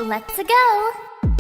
let's go!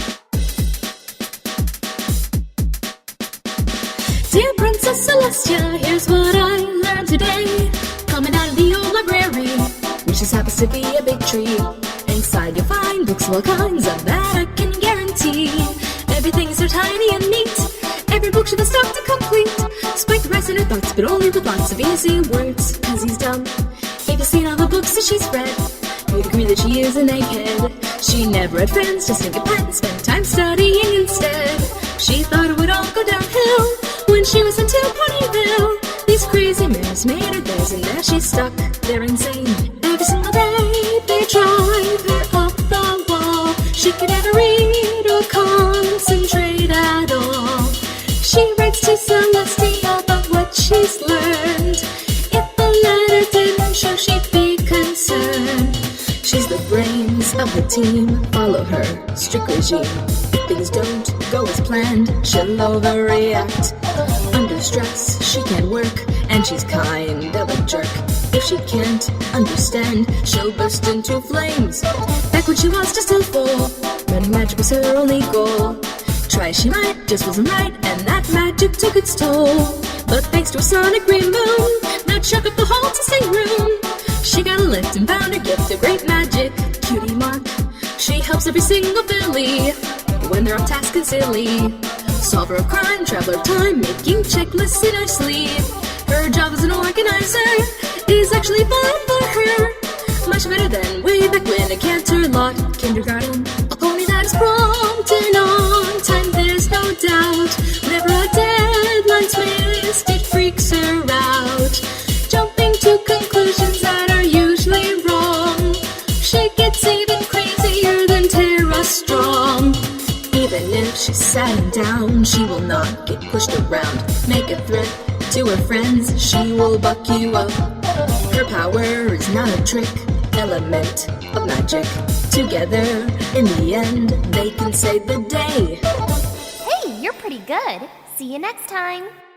Dear Princess Celestia, here's what I learned today. Coming out of the old library, which just happens to be a big tree. Inside you'll find books of all kinds, of that I can guarantee. Everything is so tiny and neat, every book should be stocked and complete. Spike the rest in her thoughts, but only with lots of easy words, 'cause he's dumb. If you've seen all the books that she's read, you'd agree that she is an egghead. She never had friends, just think of pen, spent time studying instead. She thought it would all go downhill when she was sent to Ponyville. These crazy mares made her theirs, and now she's stuck there insane. Every single day they drive her up the wall. She could never read or concentrate at all. She writes to Celestia about what she's learned. If the letter didn't show, she'd be concerned. She's the brains of the team, follow her strict regime. If things don't go as planned, she'll overreact. Under stress, she can't work, and she's kind of a jerk. If she can't understand, she'll burst into flames. Back when she was just a fool, learning magic was her only goal. Try as she might, just wasn't right, and that magic took its toll. But thanks to a sonic green moon that shook up the whole tasting room, she got a lift and found her gift, a great magic cutie mark. She helps every single Billy when they're off task and silly. Solver of crime, traveler of time, making checklists in her sleeve. Her job as an organizer is actually fun for her. Much better than way back when a canter lot kindergarten. A pony that is prompt and on time, there's no doubt. Whenever a deadline's missed, it freaks her out. Jumping to conclusions that are usually wrong. She gets even crazier than Tara Strong. Even if she's sad and down, she will not get pushed around. Make a threat to her friends, she will buck you up. Her power is not a trick, element of magic. Together, in the end, they can save the day. Hey, you're pretty good. See you next time.